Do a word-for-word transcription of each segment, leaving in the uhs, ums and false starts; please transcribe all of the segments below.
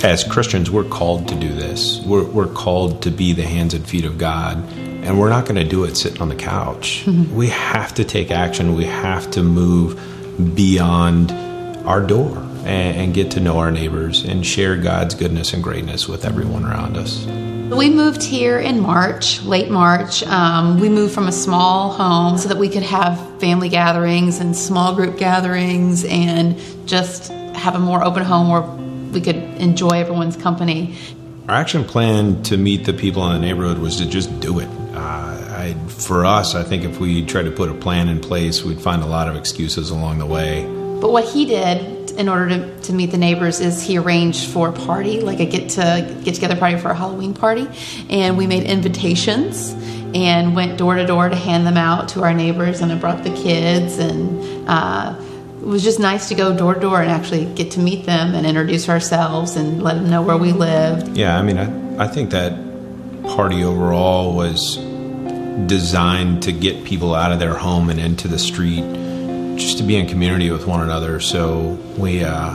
As Christians, we're called to do this. We're, we're called to be the hands and feet of God, and we're not going to do it sitting on the couch. Mm-hmm. We have to take action. We have to move beyond our door and, and get to know our neighbors and share God's goodness and greatness with everyone around us. We moved here in March, late March. Um, we moved from a small home so that we could have family gatherings and small group gatherings and just have a more open home where we could enjoy everyone's company. Our action plan to meet the people in the neighborhood was to just do it. Uh, I, for us, I think if we tried to put a plan in place, we'd find a lot of excuses along the way. But what he did in order to, to meet the neighbors is he arranged for a party, like a get to get together party for a Halloween party, and we made invitations and went door to door to hand them out to our neighbors, and I brought the kids, and uh, it was just nice to go door to door and actually get to meet them and introduce ourselves and let them know where we lived. Yeah, I mean, I, I think that party overall was designed to get people out of their home and into the street, just to be in community with one another. So we uh,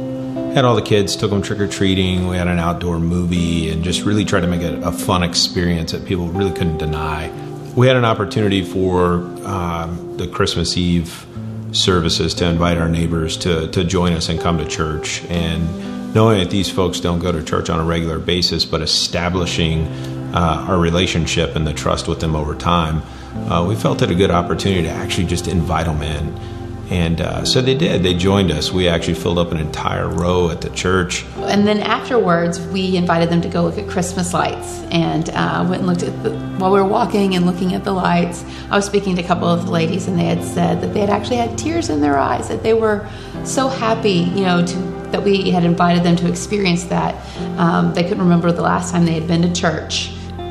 had all the kids, took them trick-or-treating. We had an outdoor movie and just really tried to make it a fun experience that people really couldn't deny. We had an opportunity for um, the Christmas Eve services to invite our neighbors to, to join us and come to church. And knowing that these folks don't go to church on a regular basis, but establishing uh, our relationship and the trust with them over time, uh, we felt it a good opportunity to actually just invite them in. And uh, so they did. They joined us. We actually filled up an entire row at the church. And then afterwards, we invited them to go look at Christmas lights. And uh, went and looked at the, while we were walking and looking at the lights, I was speaking to a couple of the ladies, and they had said that they had actually had tears in their eyes, that they were so happy, you know, to, that we had invited them to experience that. Um, they couldn't remember the last time they had been to church.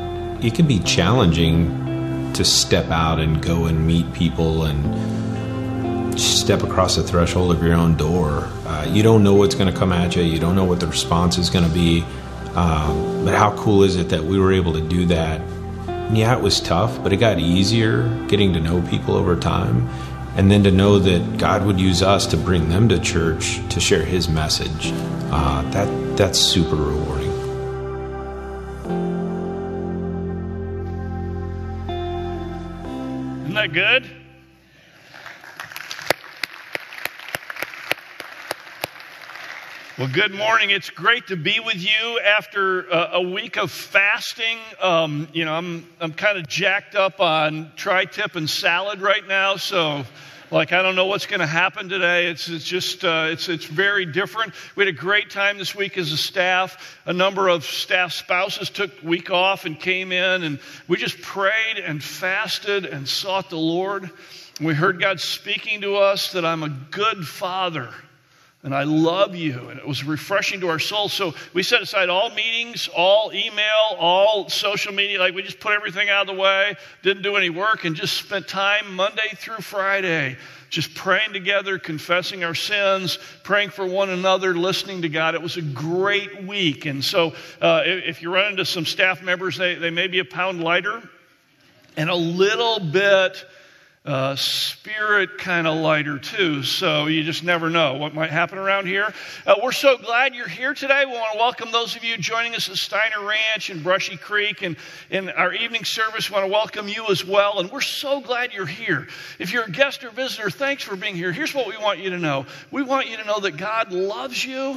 It can be challenging to step out and go and meet people and step across the threshold of your own door. Uh, you don't know what's going to come at you. You don't know what the response is going to be. Um, but how cool is it that we were able to do that? And yeah, it was tough, but it got easier getting to know people over time. And then to know that God would use us to bring them to church to share his message. Uh, that that's super rewarding. Isn't that good? Well, good morning. It's great to be with you after a, a week of fasting. Um, you know, I'm I'm kind of jacked up on tri-tip and salad right now, so like I don't know what's going to happen today. It's it's just uh, it's it's very different. We had a great time this week as a staff. A number of staff spouses took a week off and came in, and we just prayed and fasted and sought the Lord. And we heard God speaking to us that I'm a good father. And I love you. And it was refreshing to our souls. So we set aside all meetings, all email, all social media. Like we just put everything out of the way, didn't do any work, and just spent time Monday through Friday just praying together, confessing our sins, praying for one another, listening to God. It was a great week. And so uh, if you run into some staff members, they, they may be a pound lighter and a little bit Uh, spirit kind of lighter too, so you just never know what might happen around here. Uh, we're so glad you're here today. We want to welcome those of you joining us at Steiner Ranch and Brushy Creek, and in our evening service, we want to welcome you as well, and we're so glad you're here. If you're a guest or visitor, thanks for being here. Here's what we want you to know. We want you to know that God loves you,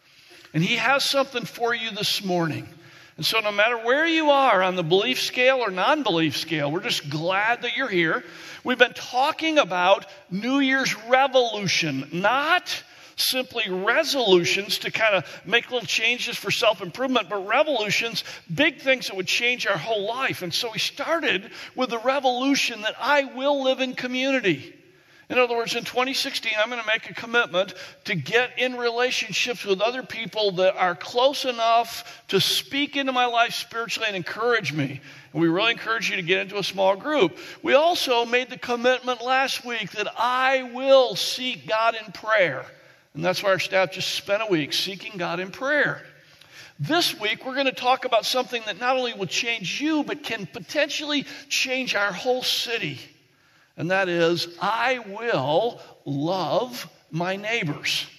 and he has something for you this morning. And so no matter where you are on the belief scale or non-belief scale, we're just glad that you're here. We've been talking about New Year's revolution, not simply resolutions to kind of make little changes for self-improvement, but revolutions, big things that would change our whole life. And so we started with the revolution that I will live in community. In other words, in twenty sixteen, I'm going to make a commitment to get in relationships with other people that are close enough to speak into my life spiritually and encourage me. And we really encourage you to get into a small group. We also made the commitment last week that I will seek God in prayer. And that's why our staff just spent a week seeking God in prayer. This week, we're going to talk about something that not only will change you, but can potentially change our whole city. And that is, I will love my neighbors.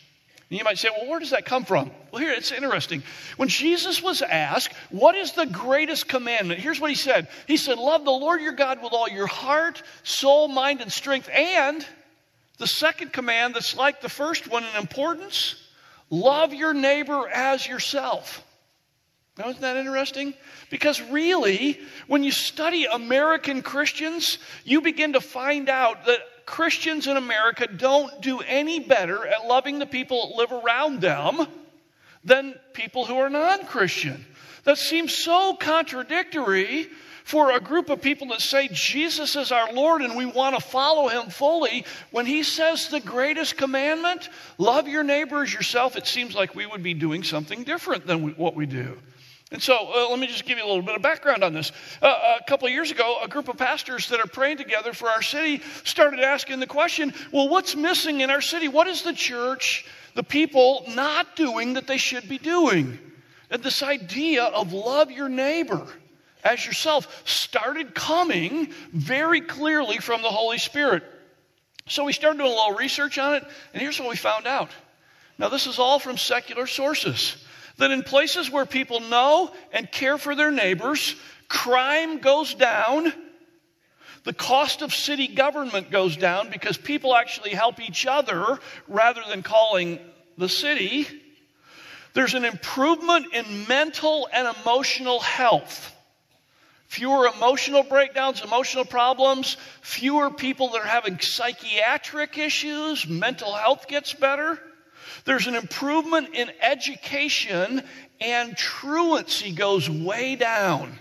And you might say, well, where does that come from? Well, here, it's interesting. When Jesus was asked, what is the greatest commandment? Here's what he said. He said, love the Lord your God with all your heart, soul, mind, and strength. And the second command that's like the first one in importance, love your neighbor as yourself. Now, isn't that interesting? Because really, when you study American Christians, you begin to find out that Christians in America don't do any better at loving the people that live around them than people who are non-Christian. That seems so contradictory for a group of people that say Jesus is our Lord and we want to follow him fully. When he says the greatest commandment, love your neighbor as yourself, it seems like we would be doing something different than we, what we do. And so uh, let me just give you a little bit of background on this. Uh, a couple of years ago, a group of pastors that are praying together for our city started asking the question, well, what's missing in our city? What is the church, the people, not doing that they should be doing? And this idea of love your neighbor as yourself started coming very clearly from the Holy Spirit. So we started doing a little research on it, and here's what we found out. Now, this is all from secular sources. That in places where people know and care for their neighbors, crime goes down, the cost of city government goes down because people actually help each other rather than calling the city. There's an improvement in mental and emotional health. Fewer emotional breakdowns, emotional problems, fewer people that are having psychiatric issues, mental health gets better. There's an improvement in education, and truancy goes way down.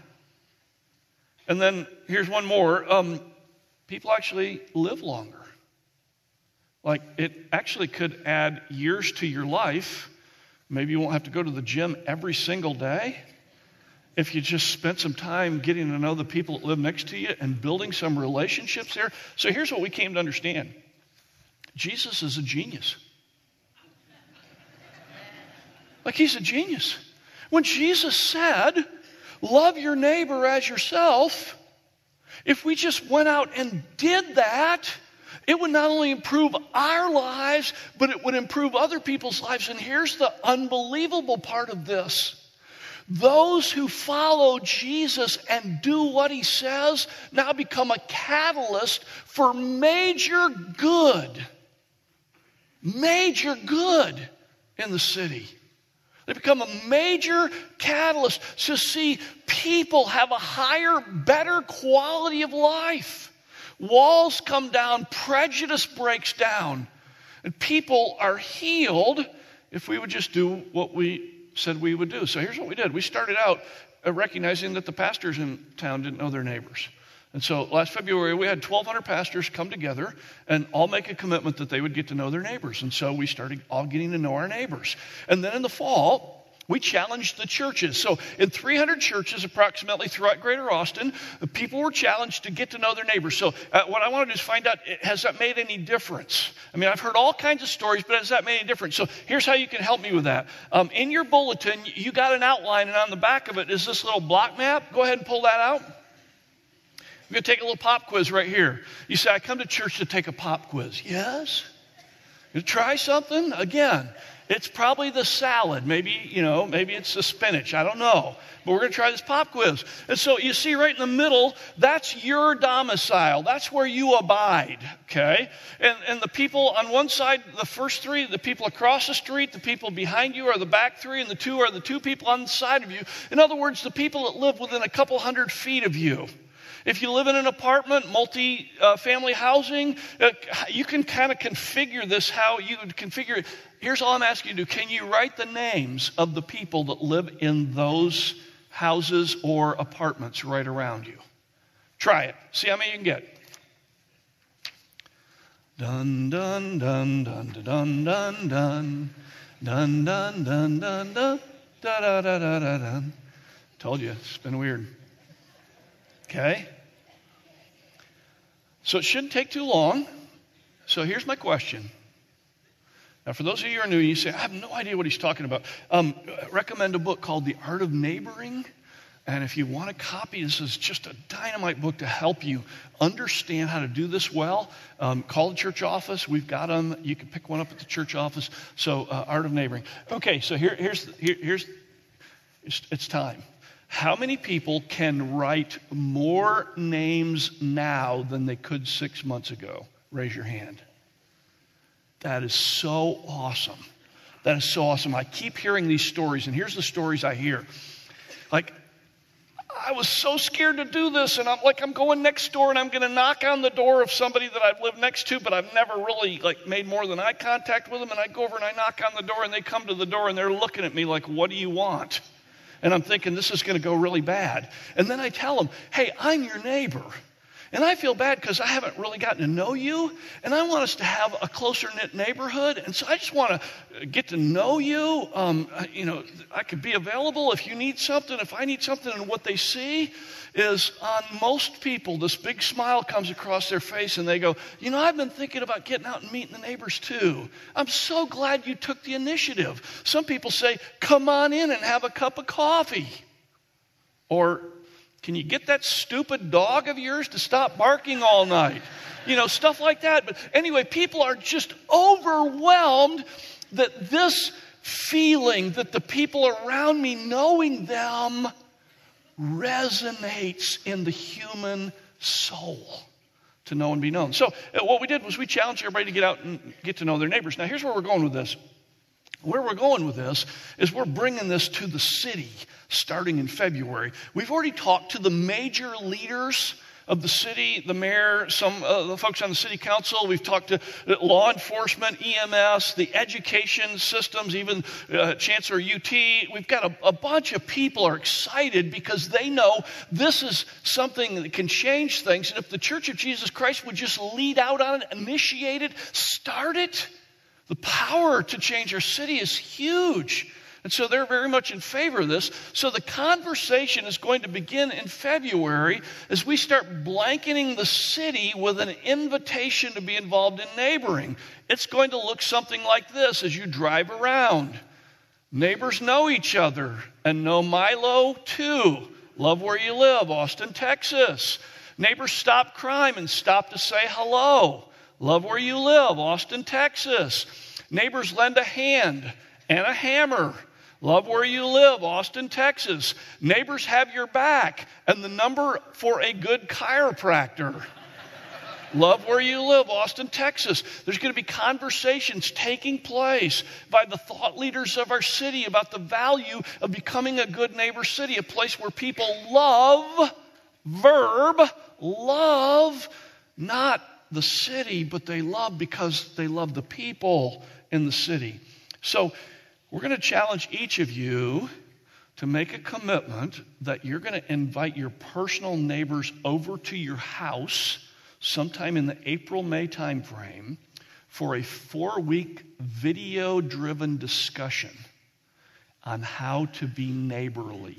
And then here's one more. Um, people actually live longer. Like, it actually could add years to your life. Maybe you won't have to go to the gym every single day. If you just spent some time getting to know the people that live next to you and building some relationships there. So here's what we came to understand. Jesus is a genius. Like, he's a genius. When Jesus said, love your neighbor as yourself, if we just went out and did that, it would not only improve our lives, but it would improve other people's lives. And here's the unbelievable part of this. Those who follow Jesus and do what he says now become a catalyst for major good. Major good in the city. They become a major catalyst to see people have a higher, better quality of life. Walls come down, prejudice breaks down, and people are healed if we would just do what we said we would do. So here's what we did. We started out recognizing that the pastors in town didn't know their neighbors. And so last February, we had twelve hundred pastors come together and all make a commitment that they would get to know their neighbors. And so we started all getting to know our neighbors. And then in the fall, we challenged the churches. So in three hundred churches approximately throughout Greater Austin, the people were challenged to get to know their neighbors. So uh, what I want to do is find out, has that made any difference? I mean, I've heard all kinds of stories, but has that made any difference? So here's how you can help me with that. Um, in your bulletin, you got an outline, and on the back of it is this little block map. Go ahead and pull that out. I'm going to take a little pop quiz right here. You say, I come to church to take a pop quiz. Yes? You try something? Again, it's probably the salad. Maybe, you know, maybe it's the spinach. I don't know. But we're going to try this pop quiz. And so you see right in the middle, that's your domicile. That's where you abide, okay? And, and the people on one side, the first three, the people across the street, the people behind you are the back three, and the two are the two people on the side of you. In other words, the people that live within a couple hundred feet of you. If you live in an apartment, multi-family uh, housing, uh, you can kind of configure this how you would configure it. Here's all I'm asking you to do. Can you write the names of the people that live in those houses or apartments right around you? Try it. See how many you can get. Dun, dun, dun, dun, dun, dun, dun. Dun, dun, dun, dun, dun. Da, da, da, da, da, dun. Told you, it's been weird. Okay? So it shouldn't take too long. So here's my question. Now, for those of you who are new, you say, I have no idea what he's talking about. Um, recommend a book called The Art of Neighboring. And if you want a copy, this is just a dynamite book to help you understand how to do this well. Um, call the church office. We've got them. You can pick one up at the church office. So, uh, Art of Neighboring. Okay, so here, here's, here, here's it's, it's time. How many people can write more names now than they could six months ago? Raise your hand. That is so awesome. That is so awesome. I keep hearing these stories, and here's the stories I hear. Like, I was so scared to do this, and I'm like, I'm going next door, and I'm going to knock on the door of somebody that I've lived next to, but I've never really like made more than eye contact with them. And I go over and I knock on the door, and they come to the door, and they're looking at me like, what do you want? And I'm thinking, this is going to go really bad. And then I tell them, hey, I'm your neighbor. And I feel bad because I haven't really gotten to know you, and I want us to have a closer-knit neighborhood, and so I just want to get to know you. Um, you know, I could be available if you need something, if I need something, and what they see is on most people, this big smile comes across their face, and they go, you know, I've been thinking about getting out and meeting the neighbors too. I'm so glad you took the initiative. Some people say, come on in and have a cup of coffee. Or, can you get that stupid dog of yours to stop barking all night? You know, stuff like that. But anyway, people are just overwhelmed that this feeling that the people around me, knowing them, resonates in the human soul to know and be known. So uh, what we did was we challenged everybody to get out and get to know their neighbors. Now, here's where we're going with this. Where we're going with this is we're bringing this to the city starting in February. We've already talked to the major leaders of the city, the mayor, some uh, the folks on the city council. We've talked to law enforcement, E M S, the education systems, even uh, Chancellor U T. We've got a, a bunch of people are excited because they know this is something that can change things. And if the Church of Jesus Christ would just lead out on it, initiate it, start it, the power to change our city is huge. And so they're very much in favor of this. So the conversation is going to begin in February as we start blanketing the city with an invitation to be involved in neighboring. It's going to look something like this as you drive around. Neighbors know each other and know Milo too. Love where you live, Austin, Texas. Neighbors stop crime and stop to say hello. Love where you live, Austin, Texas. Neighbors lend a hand and a hammer. Love where you live, Austin, Texas. Neighbors have your back and the number for a good chiropractor. Love where you live, Austin, Texas. There's going to be conversations taking place by the thought leaders of our city about the value of becoming a good neighbor city, a place where people love, verb, love, not the city, but they love because they love the people in the city. So we're going to challenge each of you to make a commitment that you're going to invite your personal neighbors over to your house sometime in the April-May time frame for a four-week video-driven discussion on how to be neighborly.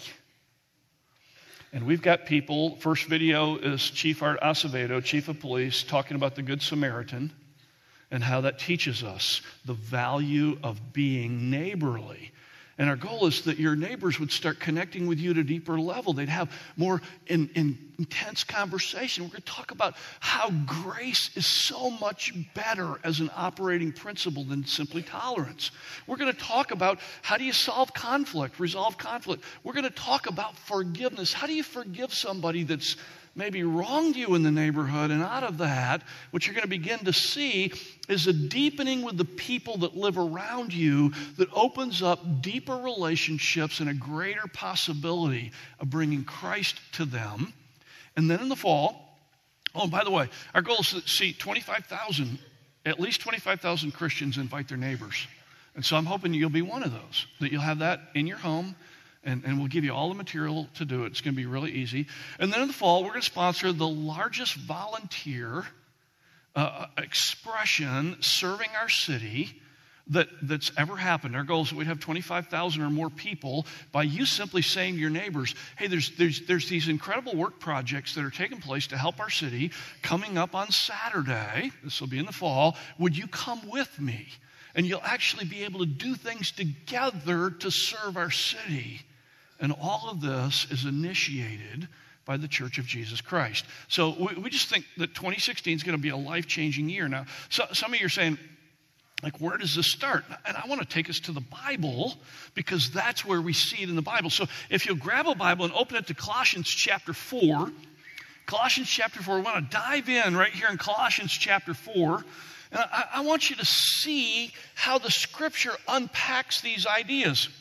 And we've got people, first video is Chief Art Acevedo, Chief of Police, talking about the Good Samaritan and how that teaches us the value of being neighborly. And our goal is that your neighbors would start connecting with you at a deeper level. They'd have more in, in intense conversation. We're going to talk about how grace is so much better as an operating principle than simply tolerance. We're going to talk about how do you solve conflict, resolve conflict. We're going to talk about forgiveness. How do you forgive somebody that's maybe wronged you in the neighborhood? And out of that, what you're going to begin to see is a deepening with the people that live around you that opens up deeper relationships and a greater possibility of bringing Christ to them. And then in the fall, oh, by the way, our goal is to see twenty-five thousand, at least twenty-five thousand Christians invite their neighbors. And so I'm hoping you'll be one of those, that you'll have that in your home. And, and we'll give you all the material to do it. It's going to be really easy. And then in the fall, we're going to sponsor the largest volunteer uh, expression serving our city that, that's ever happened. Our goal is that we'd have twenty-five thousand or more people by you simply saying to your neighbors, hey, there's, there's, there's these incredible work projects that are taking place to help our city coming up on Saturday. This will be in the fall. Would you come with me? And you'll actually be able to do things together to serve our city And all of this is initiated by the Church of Jesus Christ. So we, we just think that twenty sixteen is going to be a life-changing year. Now, so, some of you are saying, like, where does this start? And I want to take us to the Bible because that's where we see it in the Bible. So if you'll grab a Bible and open it to Colossians chapter four, Colossians chapter four, we want to dive in right here in Colossians chapter four. And I, I want you to see how the Scripture unpacks these ideas.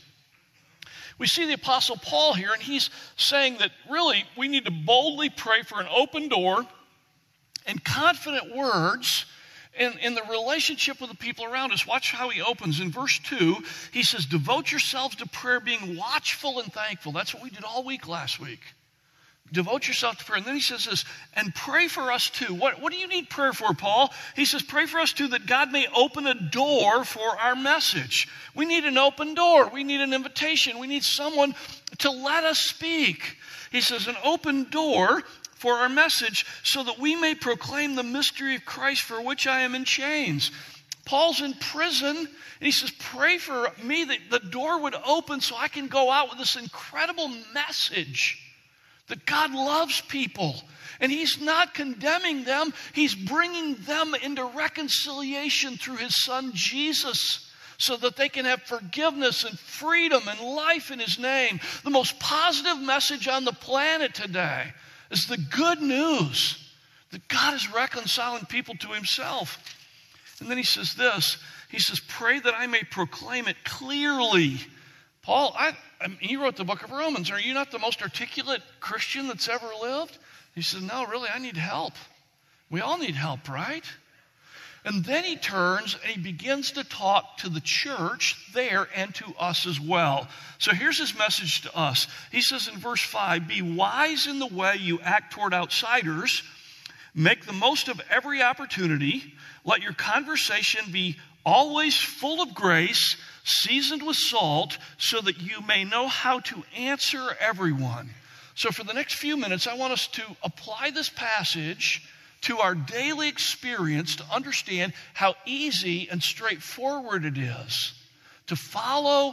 We see the Apostle Paul here, and he's saying that really we need to boldly pray for an open door and confident words in, in the relationship with the people around us. Watch how he opens. In verse two, he says, devote yourselves to prayer, being watchful and thankful. That's what we did all week last week. Devote yourself to prayer. And then he says this, and pray for us too. What, what do you need prayer for, Paul? He says, pray for us too that God may open a door for our message. We need an open door. We need an invitation. We need someone to let us speak. He says, an open door for our message so that we may proclaim the mystery of Christ for which I am in chains. Paul's in prison, and he says, pray for me that the door would open so I can go out with this incredible message that God loves people, and he's not condemning them. He's bringing them into reconciliation through his son Jesus so that they can have forgiveness and freedom and life in his name. The most positive message on the planet today is the good news that God is reconciling people to himself. And then he says this, he says, pray that I may proclaim it clearly. Paul, I, I mean, he wrote the book of Romans. Are you not the most articulate Christian that's ever lived? He said, no, really, I need help. We all need help, right? And then he turns and he begins to talk to the church there and to us as well. So here's his message to us. He says in verse five, be wise in the way you act toward outsiders. Make the most of every opportunity. Let your conversation be always full of grace, seasoned with salt, so that you may know how to answer everyone. So for the next few minutes, I want us to apply this passage to our daily experience to understand how easy and straightforward it is to follow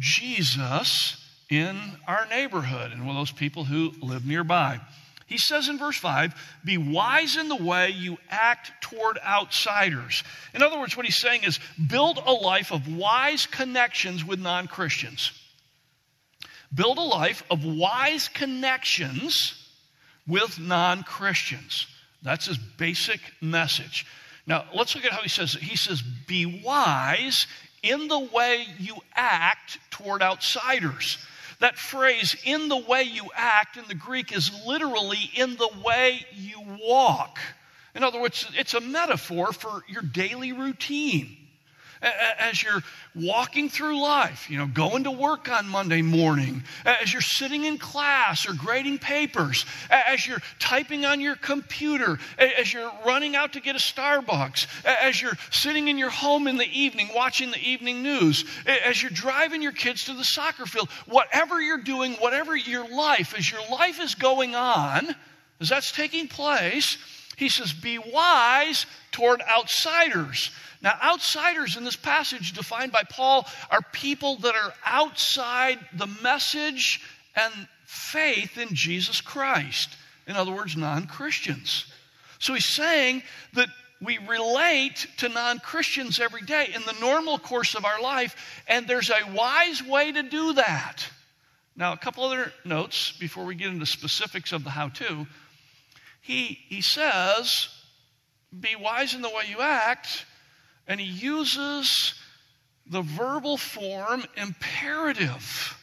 Jesus in our neighborhood and with those people who live nearby. He says in verse five, be wise in the way you act toward outsiders. In other words, what he's saying is build a life of wise connections with non-Christians. Build a life of wise connections with non-Christians. That's his basic message. Now, let's look at how he says it. He says, be wise in the way you act toward outsiders. That phrase, in the way you act, in the Greek is literally in the way you walk. In other words, it's a metaphor for your daily routine. As you're walking through life, you know, going to work on Monday morning, as you're sitting in class or grading papers, as you're typing on your computer, as you're running out to get a Starbucks, as you're sitting in your home in the evening watching the evening news, as you're driving your kids to the soccer field, whatever you're doing, whatever your life, as your life is going on, as that's taking place, he says, be wise toward outsiders. Now, outsiders in this passage defined by Paul are people that are outside the message and faith in Jesus Christ. In other words, non-Christians. So he's saying that we relate to non-Christians every day in the normal course of our life, and there's a wise way to do that. Now, a couple other notes before we get into specifics of the how-to. He, he says, be wise in the way you act. And he uses the verbal form imperative.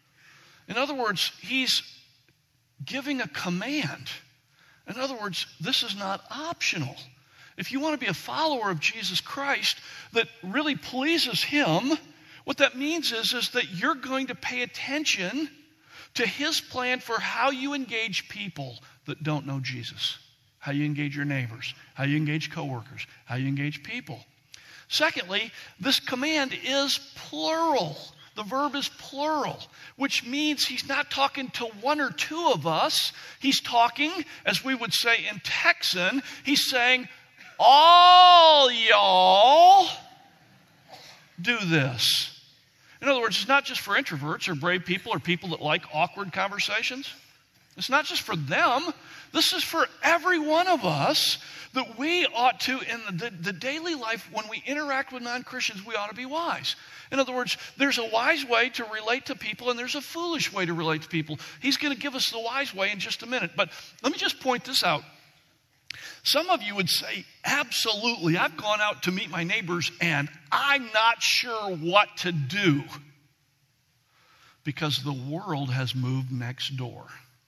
In other words, he's giving a command. In other words, this is not optional. If you want to be a follower of Jesus Christ that really pleases him, what that means is, is that you're going to pay attention to his plan for how you engage people that don't know Jesus, how you engage your neighbors, how you engage coworkers, how you engage people. Secondly, this command is plural. The verb is plural, which means he's not talking to one or two of us. He's talking, as we would say in Texan, he's saying, all y'all do this. In other words, words, it's not just for introverts or brave people or people that like awkward conversations. It's not just for them. This is for every one of us, that we ought to, in the, the daily life, when we interact with non-Christians, we ought to be wise. In other words, there's a wise way to relate to people and there's a foolish way to relate to people. He's going to give us the wise way in just a minute. But let me just point this out. Some of you would say, absolutely, I've gone out to meet my neighbors and I'm not sure what to do because the world has moved next door.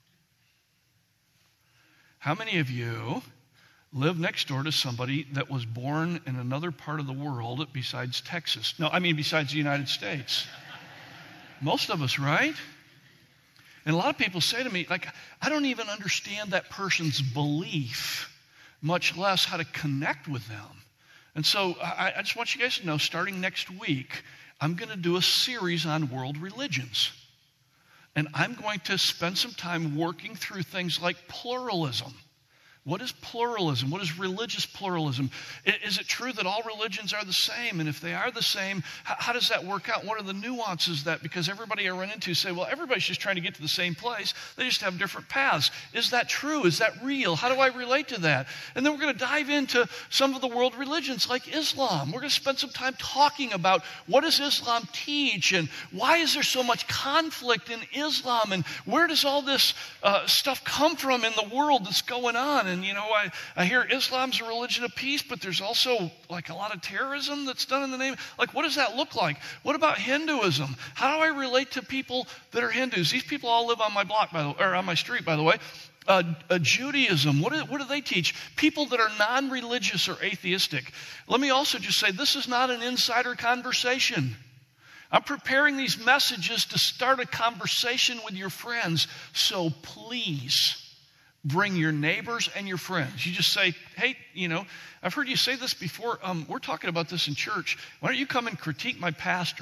How many of you live next door to somebody that was born in another part of the world besides Texas? No, I mean besides the United States. Most of us, right? And a lot of people say to me, like, I don't even understand that person's belief, much less how to connect with them. And so I, I just want you guys to know, starting next week, I'm going to do a series on world religions. And I'm going to spend some time working through things like pluralism. What is pluralism? What is religious pluralism? Is it true that all religions are the same? And if they are the same, how, how does that work out? What are the nuances of that? Because everybody I run into say, well, everybody's just trying to get to the same place. They just have different paths. Is that true? Is that real? How do I relate to that? And then we're going to dive into some of the world religions like Islam. We're going to spend some time talking about what does Islam teach and why is there so much conflict in Islam and where does all this uh, stuff come from in the world that's going on? And, you know, I, I hear Islam's a religion of peace, but there's also, like, a lot of terrorism that's done in the name. Like, what does that look like? What about Hinduism? How do I relate to people that are Hindus? These people all live on my block, by the way, or on my street, by the way. Uh, uh, Judaism, what do, what do they teach? People that are non-religious or atheistic. Let me also just say, this is not an insider conversation. I'm preparing these messages to start a conversation with your friends, so please bring your neighbors and your friends. You just say, hey, you know, I've heard you say this before. Um, we're talking about this in church. Why don't you come and critique my pastor?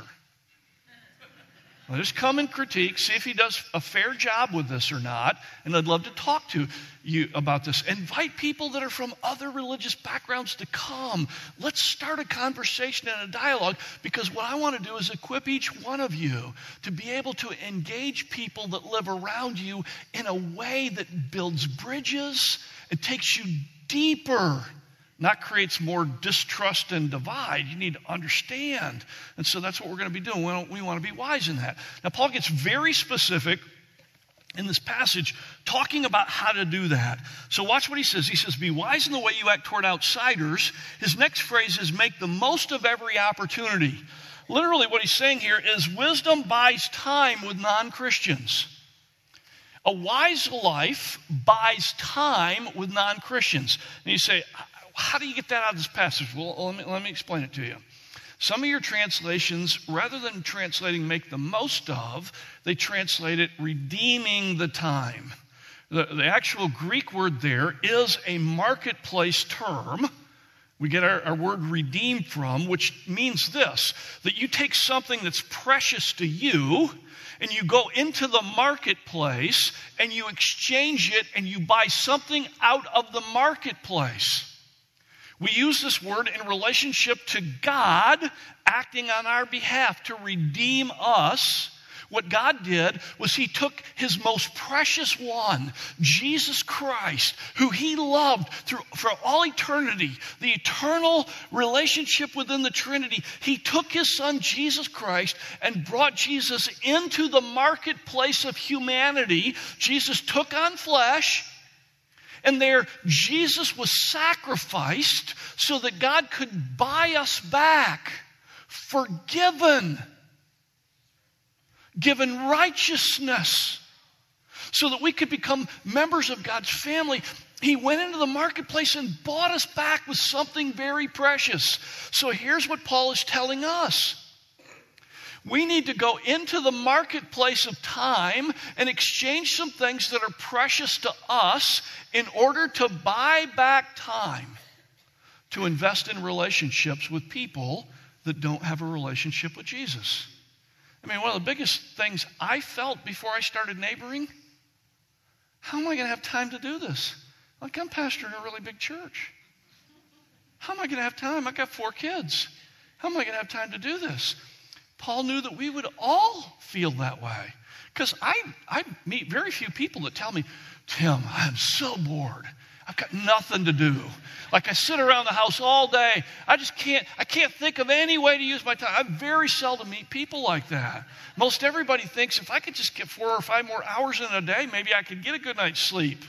Well, just come and critique, see if he does a fair job with this or not. And I'd love to talk to you about this. Invite people that are from other religious backgrounds to come. Let's start a conversation and a dialogue, because what I want to do is equip each one of you to be able to engage people that live around you in a way that builds bridges and takes you deeper, not creates more distrust and divide. You need to understand. And so that's what we're going to be doing. We, don't, we want to be wise in that. Now, Paul gets very specific in this passage talking about how to do that. So watch what he says. He says, be wise in the way you act toward outsiders. His next phrase is make the most of every opportunity. Literally what he's saying here is wisdom buys time with non-Christians. A wise life buys time with non-Christians. And you say, how do you get that out of this passage? Well, let me, let me explain it to you. Some of your translations, rather than translating make the most of, they translate it redeeming the time. The, the actual Greek word there is a marketplace term. We get our, our word redeem from, which means this, that you take something that's precious to you and you go into the marketplace and you exchange it and you buy something out of the marketplace. We use this word in relationship to God acting on our behalf to redeem us. What God did was he took his most precious one, Jesus Christ, who he loved through for all eternity, the eternal relationship within the Trinity. He took his son, Jesus Christ, and brought Jesus into the marketplace of humanity. Jesus took on flesh. And there, Jesus was sacrificed so that God could buy us back, forgiven, given righteousness, so that we could become members of God's family. He went into the marketplace and bought us back with something very precious. So here's what Paul is telling us. We need to go into the marketplace of time and exchange some things that are precious to us in order to buy back time to invest in relationships with people that don't have a relationship with Jesus. I mean, one of the biggest things I felt before I started neighboring, how am I going to have time to do this? Like, I'm pastoring a really big church. How am I going to have time? I've got four kids. How am I going to have time to do this? Paul knew that we would all feel that way. Because I, I meet very few people that tell me, Tim, I'm so bored. I've got nothing to do. Like I sit around the house all day. I just can't, I can't think of any way to use my time. I very seldom meet people like that. Most everybody thinks if I could just get four or five more hours in a day, maybe I could get a good night's sleep.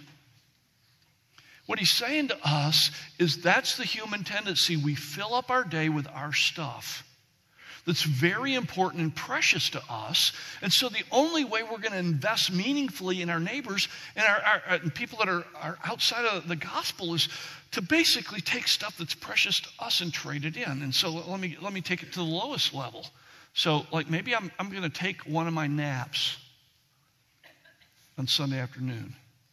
What he's saying to us is that's the human tendency. We fill up our day with our stuff that's very important and precious to us. And so the only way we're going to invest meaningfully in our neighbors and our, our, our people that are, are outside of the gospel is to basically take stuff that's precious to us and trade it in. And so let me let me take it to the lowest level. So like maybe I'm I'm going to take one of my naps on Sunday afternoon.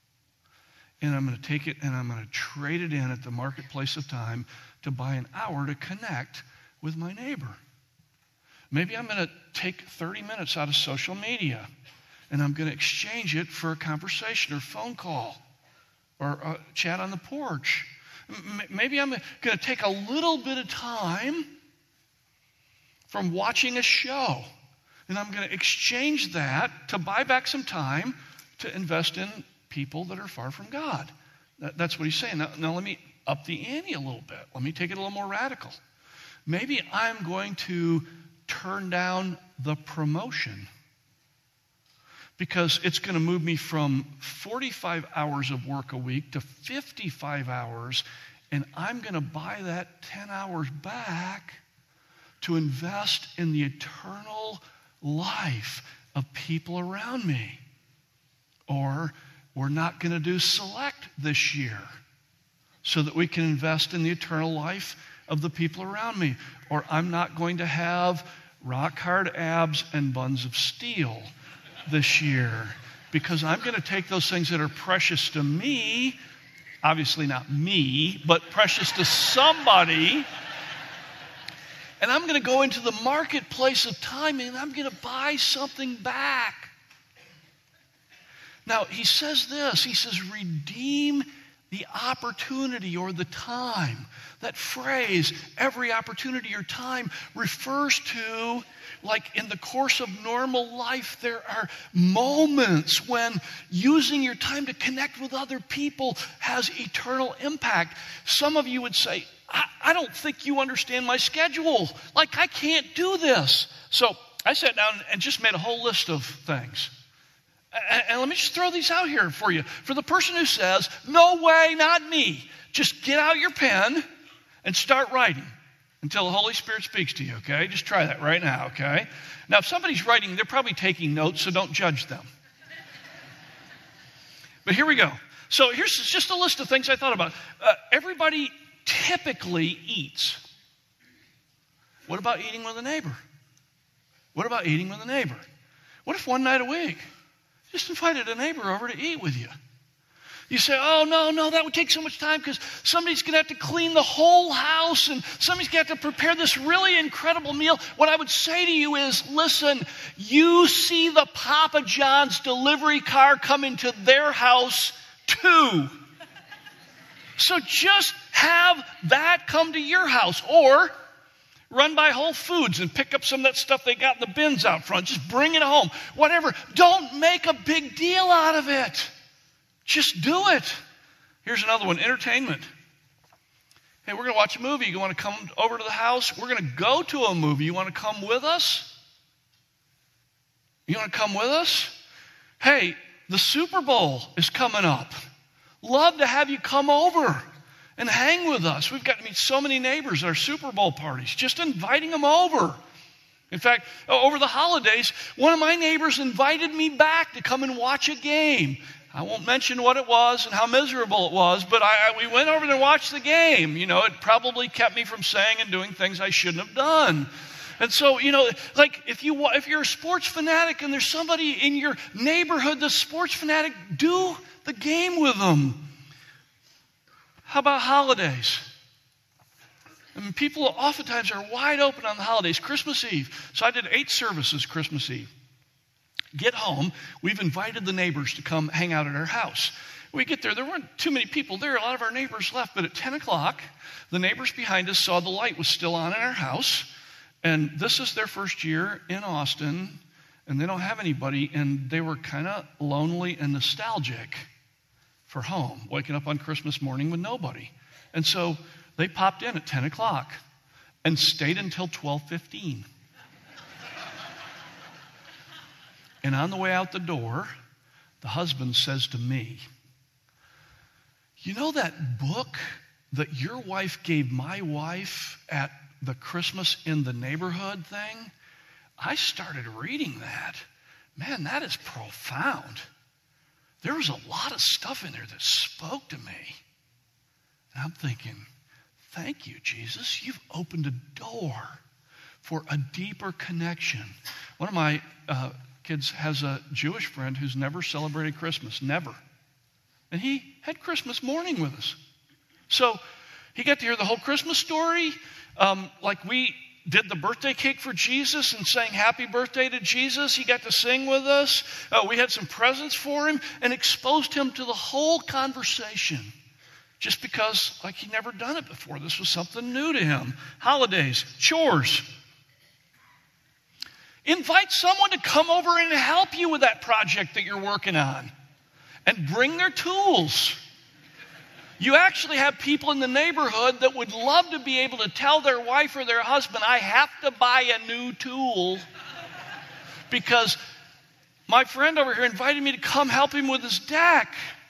And I'm going to take it and I'm going to trade it in at the marketplace of time to buy an hour to connect with my neighbor. Maybe I'm going to take thirty minutes out of social media and I'm going to exchange it for a conversation or phone call or a chat on the porch. Maybe I'm going to take a little bit of time from watching a show and I'm going to exchange that to buy back some time to invest in people that are far from God. That, that's what he's saying. Now, now let me up the ante a little bit. Let me take it a little more radical. Maybe I'm going to turn down the promotion because it's going to move me from forty-five hours of work a week to fifty-five hours, and I'm going to buy that ten hours back to invest in the eternal life of people around me. Or we're not going to do Select this year so that we can invest in the eternal life of the people around me. Or I'm not going to have rock hard abs and buns of steel this year because I'm going to take those things that are precious to me, obviously not me, but precious to somebody, and I'm going to go into the marketplace of time and I'm going to buy something back. Now, he says this, he says, redeem the opportunity or the time. That phrase, every opportunity or time, refers to, like in the course of normal life, there are moments when using your time to connect with other people has eternal impact. Some of you would say, I, I don't think you understand my schedule. Like, I can't do this. So I sat down and just made a whole list of things. And let me just throw these out here for you. For the person who says, no way, not me, just get out your pen and start writing until the Holy Spirit speaks to you, okay? Just try that right now, okay? Now, if somebody's writing, they're probably taking notes, so don't judge them. But here we go. So here's just a list of things I thought about. Uh, everybody typically eats. What about eating with a neighbor? What about eating with a neighbor? What if one night a week, just invited a neighbor over to eat with you? You say, oh, no, no, that would take so much time because somebody's going to have to clean the whole house and somebody's going to have to prepare this really incredible meal. What I would say to you is, listen, you see the Papa John's delivery car coming to their house too. So just have that come to your house, or run by Whole Foods and pick up some of that stuff they got in the bins out front. Just bring it home. Whatever. Don't make a big deal out of it. Just do it. Here's another one. Entertainment. Hey, we're going to watch a movie. You want to come over to the house? We're going to go to a movie. You want to come with us? You want to come with us? Hey, the Super Bowl is coming up. Love to have you come over and hang with us. We've got to meet so many neighbors at our Super Bowl parties. Just inviting them over. In fact, over the holidays, one of my neighbors invited me back to come and watch a game. I won't mention what it was and how miserable it was, but I, I, we went over there and watched the game. You know, it probably kept me from saying and doing things I shouldn't have done. And so, you know, like if, you, if you're a sports fanatic and there's somebody in your neighborhood that's a sports fanatic, do the game with them. How about holidays? I mean, people oftentimes are wide open on the holidays. Christmas Eve. So I did eight services Christmas Eve. Get home. We've invited the neighbors to come hang out at our house. We get there. There weren't too many people there. A lot of our neighbors left. But at ten o'clock, the neighbors behind us saw the light was still on in our house. And this is their first year in Austin, and they don't have anybody, and they were kind of lonely and nostalgic for home, waking up on Christmas morning with nobody. And so they popped in at ten o'clock and stayed until twelve fifteen. And on the way out the door, the husband says to me, you know that book that your wife gave my wife at the Christmas in the neighborhood thing? I started reading that. Man, that is profound. There was a lot of stuff in there that spoke to me. And I'm thinking, thank you, Jesus. You've opened a door for a deeper connection. One of my uh, kids has a Jewish friend who's never celebrated Christmas, never. And he had Christmas morning with us. So he got to hear the whole Christmas story. Um, like we did the birthday cake for Jesus and sang happy birthday to Jesus. He got to sing with us. Uh, we had some presents for him and exposed him to the whole conversation. Just because, like, he'd never done it before. This was something new to him. Holidays, chores. Invite someone to come over and help you with that project that you're working on. And bring their tools. You actually have people in the neighborhood that would love to be able to tell their wife or their husband, I have to buy a new tool because my friend over here invited me to come help him with his deck.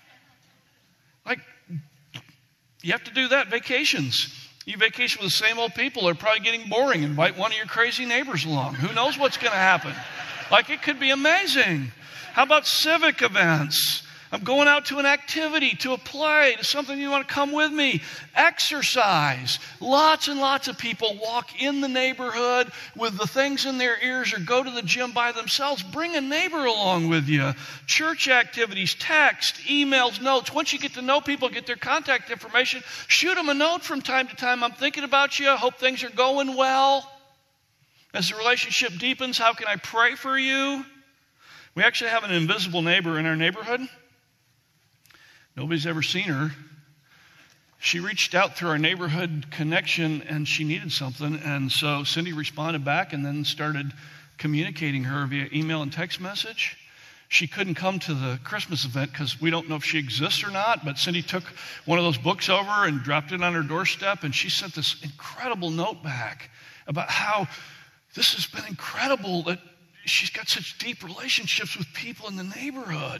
Like, you have to do that. Vacations. You vacation with the same old people. They're probably getting boring. Invite one of your crazy neighbors along. Who knows what's going to happen? Like, it could be amazing. How about civic events? I'm going out to an activity, to a play, to something you want to come with me. Exercise. Lots and lots of people walk in the neighborhood with the things in their ears or go to the gym by themselves. Bring a neighbor along with you. Church activities, text, emails, notes. Once you get to know people, get their contact information, shoot them a note from time to time. I'm thinking about you. I hope things are going well. As the relationship deepens, how can I pray for you? We actually have an invisible neighbor in our neighborhood. Nobody's ever seen her. She reached out through our neighborhood connection and she needed something. And so Cindy responded back and then started communicating her via email and text message. She couldn't come to the Christmas event because we don't know if she exists or not. But Cindy took one of those books over and dropped it on her doorstep. And she sent this incredible note back about how this has been incredible that she's got such deep relationships with people in the neighborhood.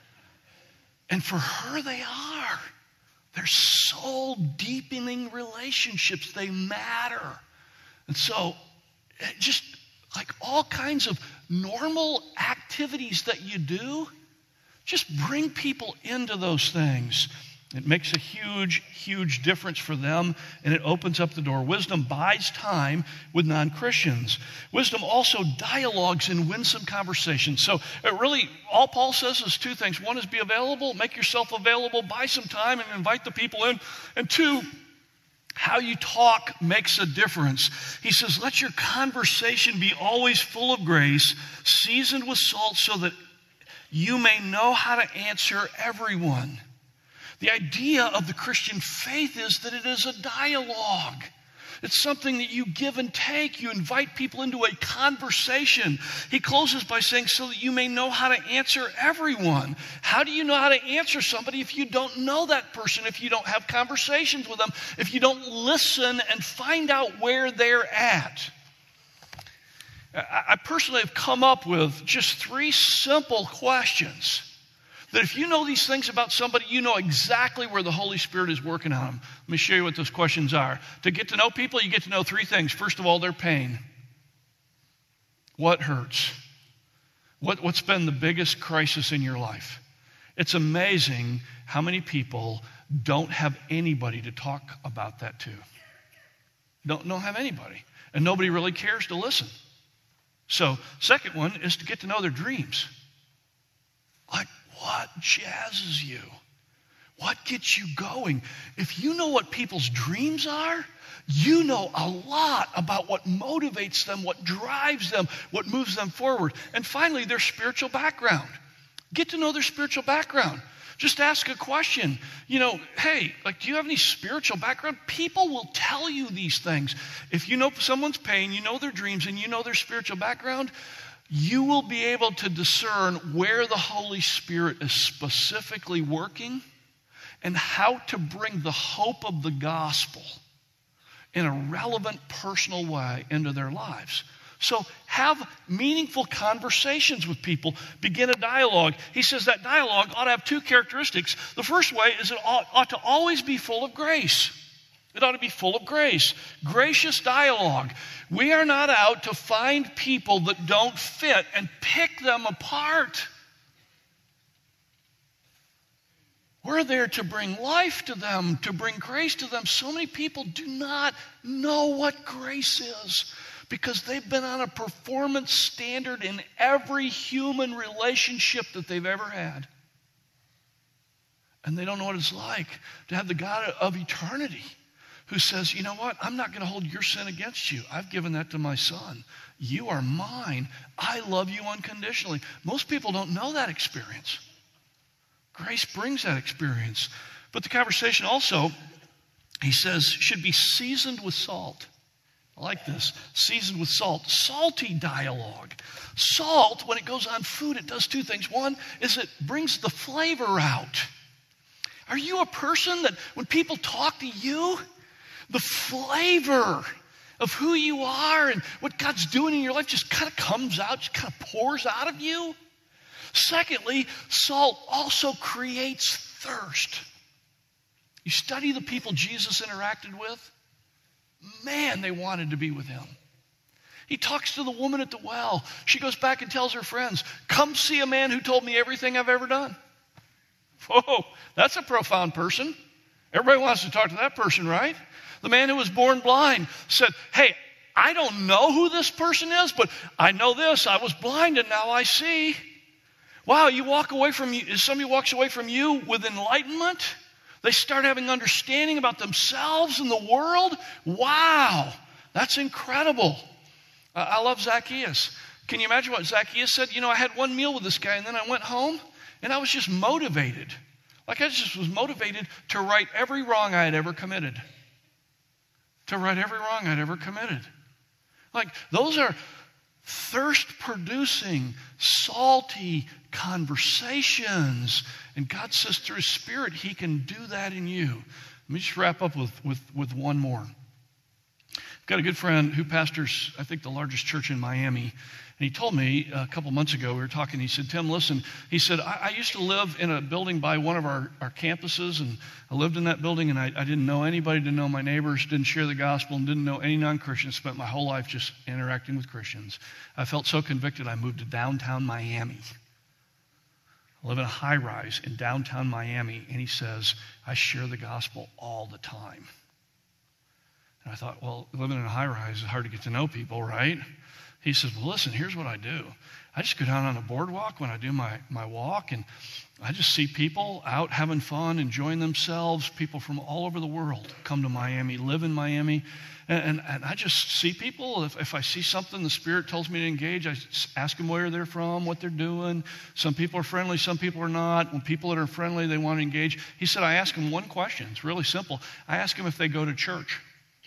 And for her, they are. They're soul deepening relationships. They matter. And so, just like all kinds of normal activities that you do, just bring people into those things. It makes a huge, huge difference for them, and it opens up the door. Wisdom buys time with non-Christians. Wisdom also dialogues and winsome conversations. So it really, all Paul says is two things. One is be available, make yourself available, buy some time, and invite the people in. And two, how you talk makes a difference. He says, let your conversation be always full of grace, seasoned with salt, so that you may know how to answer everyone. The idea of the Christian faith is that it is a dialogue. It's something that you give and take. You invite people into a conversation. He closes by saying, so that you may know how to answer everyone. How do you know how to answer somebody if you don't know that person, if you don't have conversations with them, if you don't listen and find out where they're at? I personally have come up with just three simple questions that if you know these things about somebody, you know exactly where the Holy Spirit is working on them. Let me show you what those questions are. To get to know people, you get to know three things. First of all, their pain. What hurts? What, what's been the biggest crisis in your life? It's amazing how many people don't have anybody to talk about that to. Don't, don't have anybody. And nobody really cares to listen. So, second one is to get to know their dreams. Like, what jazzes you? What gets you going? If you know what people's dreams are, you know a lot about what motivates them, what drives them, what moves them forward. And finally, their spiritual background. Get to know their spiritual background. Just ask a question. You know, hey, like, do you have any spiritual background? People will tell you these things. If you know someone's pain, you know their dreams, and you know their spiritual background, you will be able to discern where the Holy Spirit is specifically working and how to bring the hope of the gospel in a relevant, personal way into their lives. So have meaningful conversations with people. Begin a dialogue. He says that dialogue ought to have two characteristics. The first way is it ought, ought to always be full of grace. It ought to be full of grace. Gracious dialogue. We are not out to find people that don't fit and pick them apart. We're there to bring life to them, to bring grace to them. So many people do not know what grace is because they've been on a performance standard in every human relationship that they've ever had. And they don't know what it's like to have the God of eternity who says, you know what, I'm not going to hold your sin against you. I've given that to my son. You are mine. I love you unconditionally. Most people don't know that experience. Grace brings that experience. But the conversation also, he says, should be seasoned with salt. I like this. Seasoned with salt. Salty dialogue. Salt, when it goes on food, it does two things. One is it brings the flavor out. Are you a person that when people talk to you, the flavor of who you are and what God's doing in your life just kind of comes out, just kind of pours out of you? Secondly, salt also creates thirst. You study the people Jesus interacted with, man, they wanted to be with him. He talks to the woman at the well. She goes back and tells her friends, come see a man who told me everything I've ever done. Whoa, that's a profound person. Everybody wants to talk to that person, right? The man who was born blind said, hey, I don't know who this person is, but I know this. I was blind and now I see. Wow, you walk away from you, somebody walks away from you with enlightenment. They start having understanding about themselves and the world. Wow, that's incredible. Uh, I love Zacchaeus. Can you imagine what Zacchaeus said? You know, I had one meal with this guy and then I went home and I was just motivated. Like I just was motivated to right every wrong I had ever committed. To right every wrong I'd ever committed. Like those are thirst-producing, salty conversations. And God says through His Spirit, He can do that in you. Let me just wrap up with, with, with one more. I've got a good friend who pastors, I think, the largest church in Miami. And he told me a couple months ago, we were talking, he said, Tim, listen, he said, I, I used to live in a building by one of our, our campuses, and I lived in that building, and I, I didn't know anybody, didn't know my neighbors, didn't share the gospel, and didn't know any non-Christians, spent my whole life just interacting with Christians. I felt so convicted, I moved to downtown Miami. I live in a high-rise in downtown Miami, and he says, I share the gospel all the time. And I thought, well, living in a high-rise is hard to get to know people, right? He says, well, listen, here's what I do. I just go down on a boardwalk when I do my, my walk, and I just see people out having fun, enjoying themselves. People from all over the world come to Miami, live in Miami. And, and, and I just see people. If, if I see something the Spirit tells me to engage, I ask them where they're from, what they're doing. Some people are friendly, some people are not. When people that are friendly, they want to engage. He said, I ask them one question. It's really simple. I ask them if they go to church.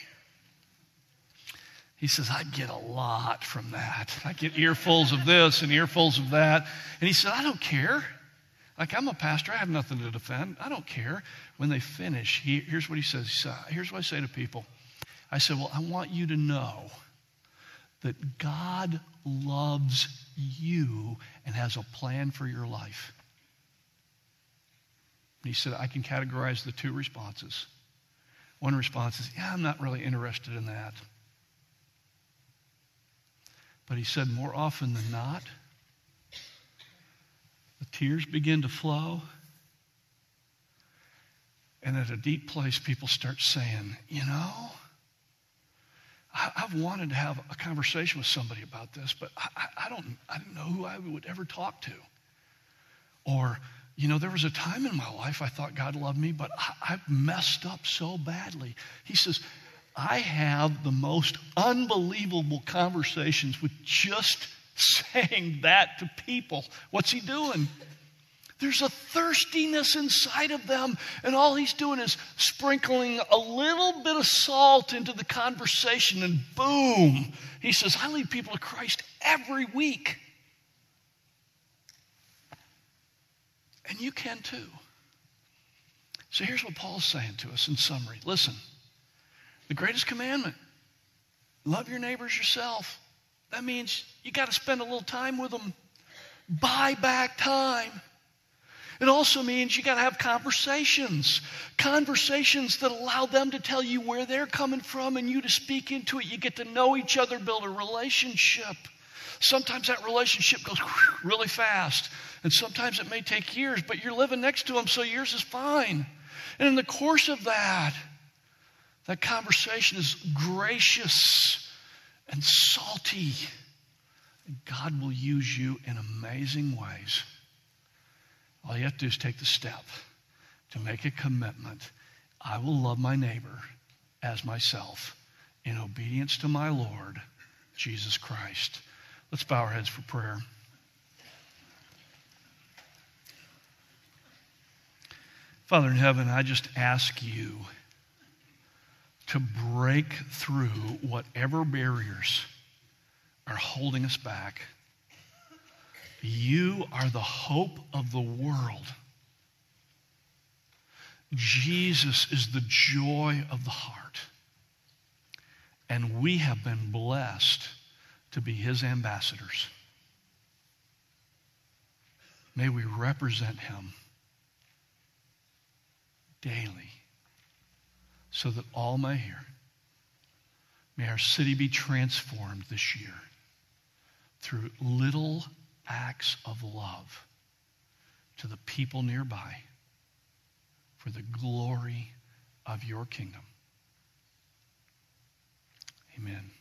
He says, I get a lot from that. I get earfuls of this and earfuls of that. And he said, I don't care. Like, I'm a pastor. I have nothing to defend. I don't care. When they finish, he, here's what he says. He said, here's what I say to people. I said, well, I want you to know that God loves you and has a plan for your life. And he said, I can categorize the two responses. One response is, yeah, I'm not really interested in that. But he said, more often than not, the tears begin to flow. And at a deep place, people start saying, you know, I, I've wanted to have a conversation with somebody about this, but I, I, I don't I don't know who I would ever talk to. Or, you know, there was a time in my life I thought God loved me, but I, I've messed up so badly. He says, I have the most unbelievable conversations with just saying that to people. What's he doing? There's a thirstiness inside of them, and all he's doing is sprinkling a little bit of salt into the conversation, and boom, he says, I lead people to Christ every week. And you can too. So here's what Paul's saying to us in summary. Listen, the greatest commandment, love your neighbors yourself. That means you got to spend a little time with them. Buy back time. It also means you got to have conversations. Conversations that allow them to tell you where they're coming from and you to speak into it. You get to know each other, build a relationship. Sometimes that relationship goes really fast. And sometimes it may take years, but you're living next to them, so yours is fine. And in the course of that, that conversation is gracious and salty. And God will use you in amazing ways. All you have to do is take the step to make a commitment. I will love my neighbor as myself in obedience to my Lord, Jesus Christ. Let's bow our heads for prayer. Father in heaven, I just ask you to break through whatever barriers are holding us back. You are the hope of the world. Jesus is the joy of the heart. And we have been blessed to be his ambassadors. May we represent him daily so that all may hear. May our city be transformed this year through little acts of love to the people nearby for the glory of your kingdom. Amen.